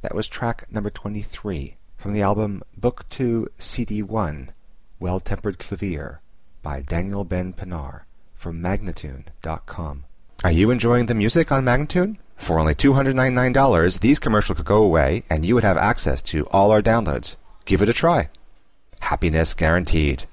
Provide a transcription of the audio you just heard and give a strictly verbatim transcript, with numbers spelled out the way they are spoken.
That was track number twenty-three from the album Book two, C D one, Well-Tempered Clavier by Daniel Ben Pinar from Magnatune dot com. Are you enjoying the music on Magnatune? For only two hundred ninety-nine dollars, these commercials could go away and you would have access to all our downloads. Give it a try. Happiness guaranteed.